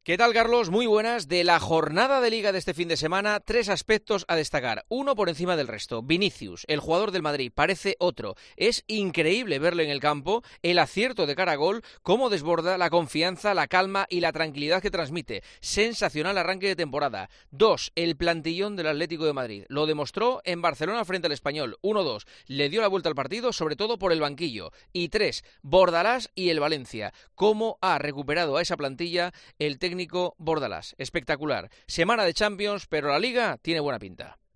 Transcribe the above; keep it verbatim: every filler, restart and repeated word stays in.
¿Qué tal, Carlos? Muy buenas. De la jornada de Liga de este fin de semana, tres aspectos a destacar. Uno por encima del resto. Vinicius, el jugador del Madrid, parece otro. Es increíble verlo en el campo, el acierto de cara a gol, cómo desborda, la confianza, la calma y la tranquilidad que transmite. Sensacional arranque de temporada. Dos, el plantillón del Atlético de Madrid. Lo demostró en Barcelona frente al Español. uno dos. Le dio la vuelta al partido, sobre todo por el banquillo. Y tres, Bordalás y el Valencia. Cómo ha recuperado a esa plantilla el técnico Bordalás. Espectacular. Semana de Champions, pero la Liga tiene buena pinta.